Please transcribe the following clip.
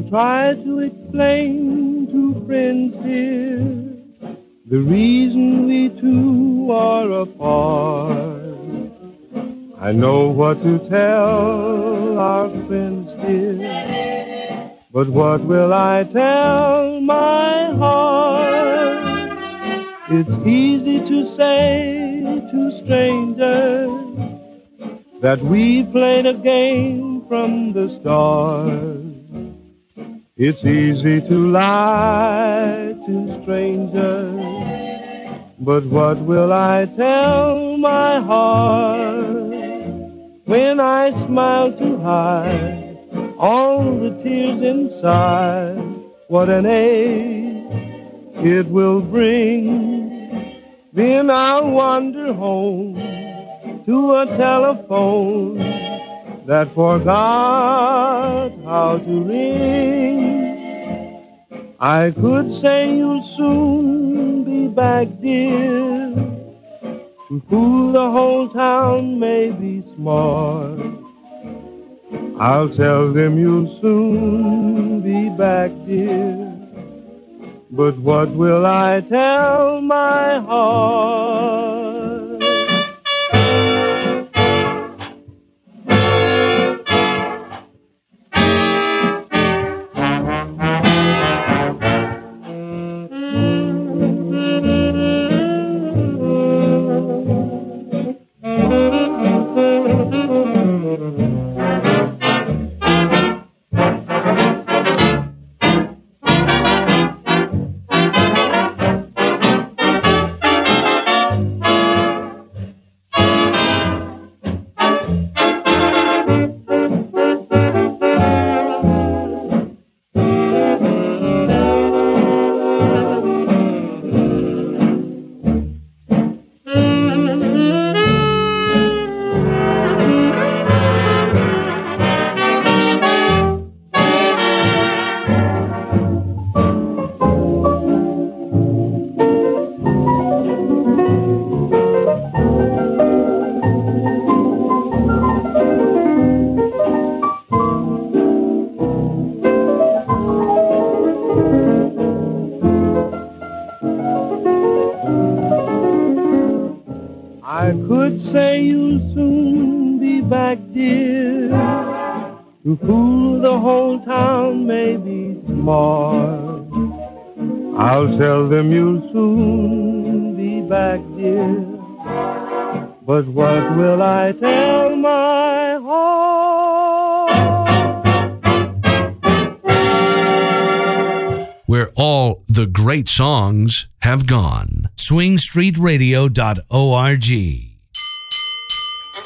I'll try to explain to friends dear the reason we two are apart. I know what to tell our friends dear, but what will I tell my heart? It's easy to say to strangers that we played a game from the start. It's easy to lie to strangers, but what will I tell my heart? When I smile too high, all the tears inside, what an ache it will bring. Then I'll wander home to a telephone that forgot how to ring. I could say you'll soon be back, dear, to fool the whole town may be smart. I'll tell them you'll soon be back, dear, but what will I tell my heart? I could say you'll soon be back, dear, to fool the whole town may be smart. I'll tell them you'll soon be back, dear, but what will I tell my heart? Where all the great songs have gone. SwingStreetRadio.org